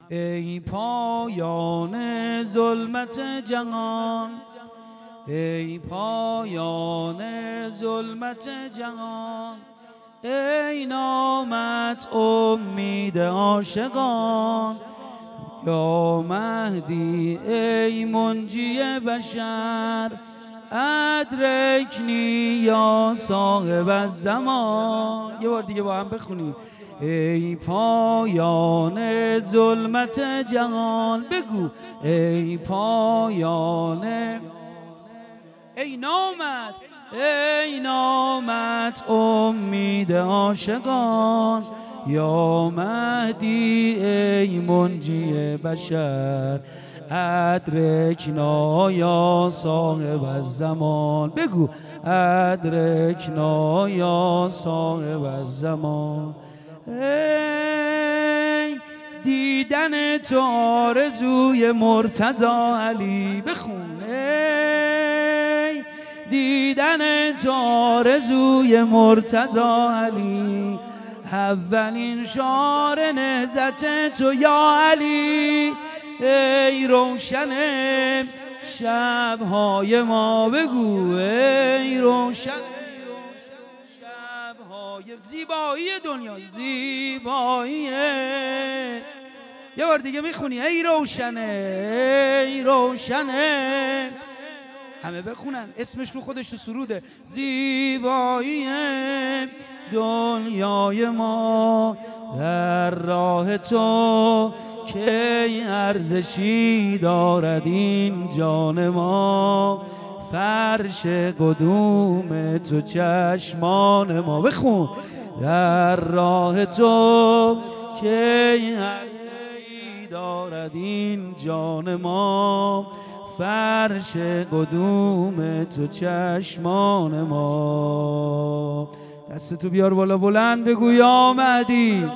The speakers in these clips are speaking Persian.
ای پایان ظلمت جهان، ای پایان ظلمت جهان، ای نامت امید عاشقان، یا مهدی ای منجی بشر، ادرکنی یا صاحب الزمان. یه بار دیگه با هم بخونیم. ای پایان ظلمت جهان، بگو ای پایان، ای نامت امید عاشقان، یا مهدی ای منجی بشر، ادرکنا یا صاحب الزمان. بگو ادرکنا یا صاحب الزمان. ای دیدن تو آرزوی مرتضی علی، بخون. ای دیدن تو آرزوی مرتضی علی، اولین شعار نهضت تو یا علی، ای روشن شبهای ما. بگو ای روشن شبهای، زیبایی دنیا، زیبایی. یه بار دیگه میخونی. ای روشنه، ای روشنه، همه بخونن، اسمش رو خودش تو سروده. زیبایی دنیای ما در راه تو، که ارزشی دارد این جان ما، فرش قدوم تو چشمان ما. بخون. در راه تو، که ارزشی دارد این جان ما، فرش قدوم تو چشمان ما. دستتو بیار بالا بلند، بگو یا مهدی،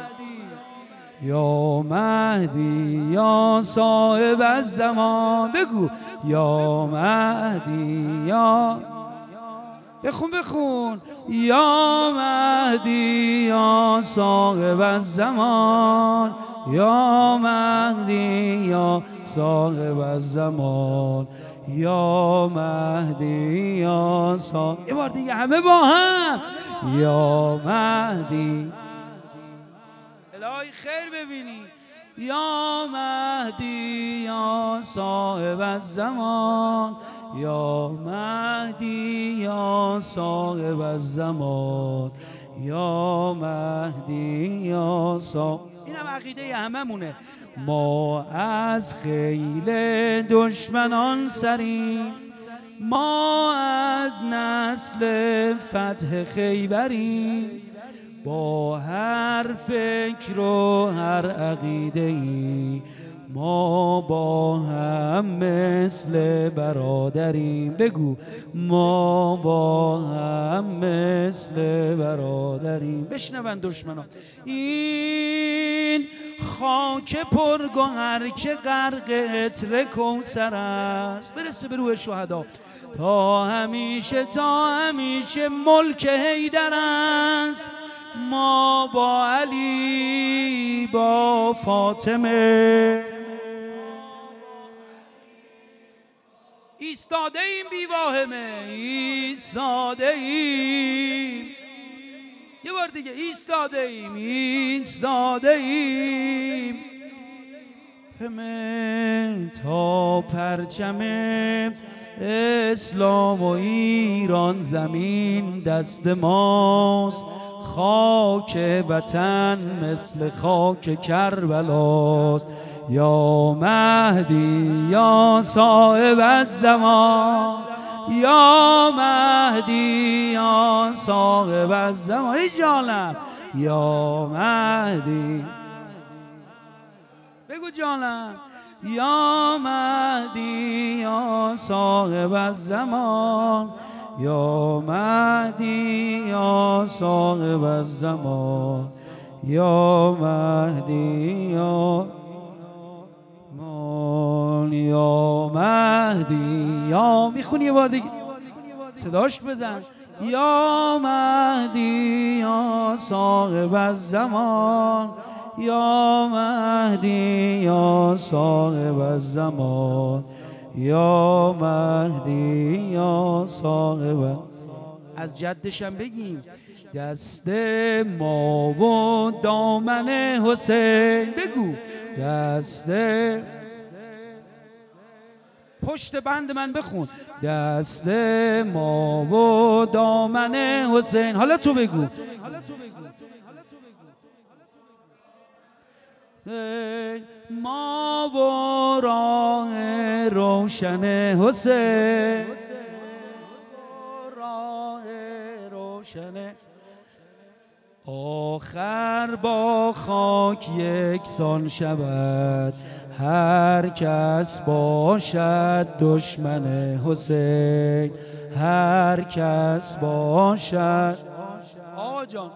یا مهدی یا صاحب الزمان. بگو یا مهدی یا، بخون. یا مهدی یا صاحب الزمان، یا مهدی یا صاحب الزمان، یا مهدی یا صاحب. یه بار دیگه همه با هم. یا مهدی، الهی خیر ببینی. یا مهدی یا صاحب الزمان، یا مهدی یا صاحب الزمان، یا مهدی یا صاحب. اینم عقیده هممونه. ما از خیل دشمنان سریم، ما از نسل فتح خیبریم، با هر فکر و هر عقیده‌ای ما با هم مثل برادریم. بگو ما با هم مثل برادریم. بشنون دشمنان. این خاک پرگوهر که غرق عطر کوثر است، برسه به روح شهدا، تا همیشه تا همیشه ملک حیدر است. ما با علی با فاطمه ایستاده ایم، بی واهمه ایستاده ایم. یه بار دیگه ایستاده ایم، ایستاده ایم. همه تا پرچم اسلام و ایران زمین دست ماست، خاک وطن مثل خاک کربلاست. یا مهدی یا صاحب الزمان، یا مهدی یا صاحب الزمان. ای جانم یا مهدی، بگو جانم. یا مهدی یا صاحب الزمان، یا مهدی یا صاحب الزمان، یا مهدی یا یا مهدی یا. میخونی یه بار دیگه، صداش بزن. یا مهدی یا صاحب الزمان، یا مهدی یا صاحب الزمان، یا مهدی یا صاحب. از جدشم بگیم دست ما و دامن حسین، بگو دست پشت بند من بخون، دست ما و دامن حسین. حالا تو بگو ما و راه روشن حسین، راه روشن آخر با خاک یکسان شود، هر کس باشد دشمن حسین، هر کس باشد. آقا جان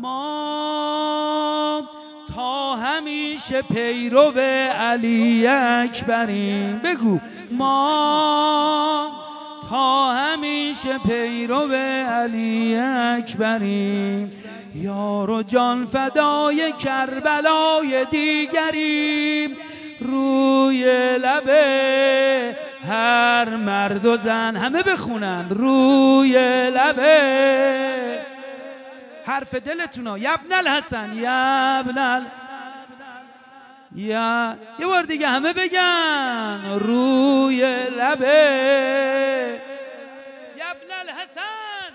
ما تا همیشه پیرو علی اکبریم، بگو ما تا همیشه پیرو علی اکبریم، یار و جان فدای کربلای دیگریم، روی لبه هر مرد و زن همه بخونن، روی لبه حرف دلتونا یبن الحسن یبن یه بار دیگه همه بگن روی لبه یبن الحسن،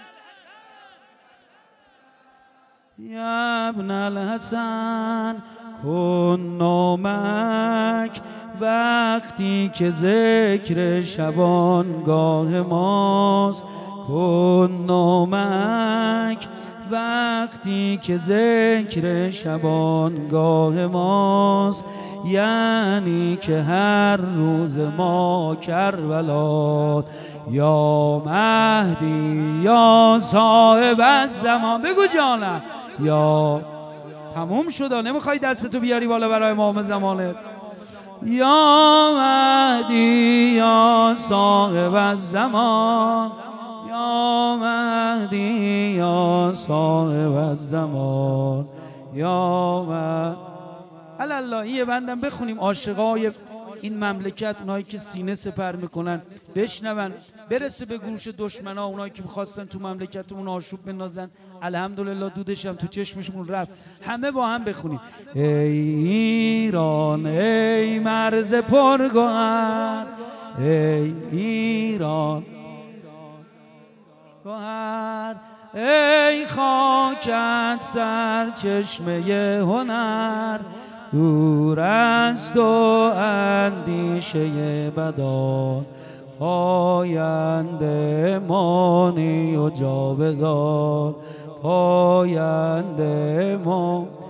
یبن الحسن کن نامک وقتی که ذکر شبانگاه ماست، کن نامک وقتی که ذکر شبانگاه ماست، یعنی که هر روز ما کربلا، یا مهدی یا صاحب الزمان. بگو جانم یا تموم شد، نمیخوای دستتو بیاری بالا برای امام زمانت، یا مهدی یا صاحب الزمان، یا مهدی یا صاحب الزمان، یا مهدی. الله یه بندم بخونیم عاشقای این مملکت، اونایی که سینه سپر میکنن بشنون، برسه به گوش دشمنا، اونایی که میخواستن تو مملکتمون آشوب بندازن، الحمدلله دودش هم تو چشمشون رفت. همه با هم بخونیم ای ایران ای مرز پرگوهر، ای ایران گوهر، ای خاکت سرچشمه هنر، دور از تو اندیشه بدان، پاینده مانی و جاودان، پاینده ما.